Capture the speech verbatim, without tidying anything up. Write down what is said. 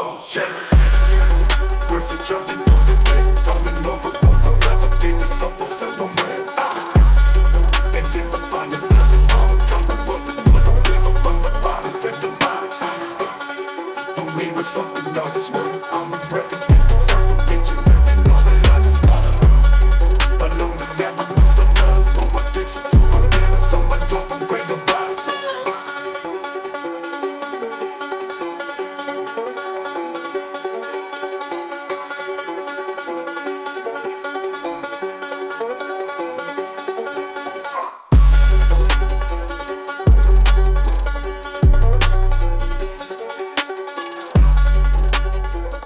Where's the jumping on the day? Coming over, cause I'm never did this up on send no man. And if I find it, I'm jumping on the moon. If I find the bottom, fit the bottom. Don't mean with something, all this work, I'm a record.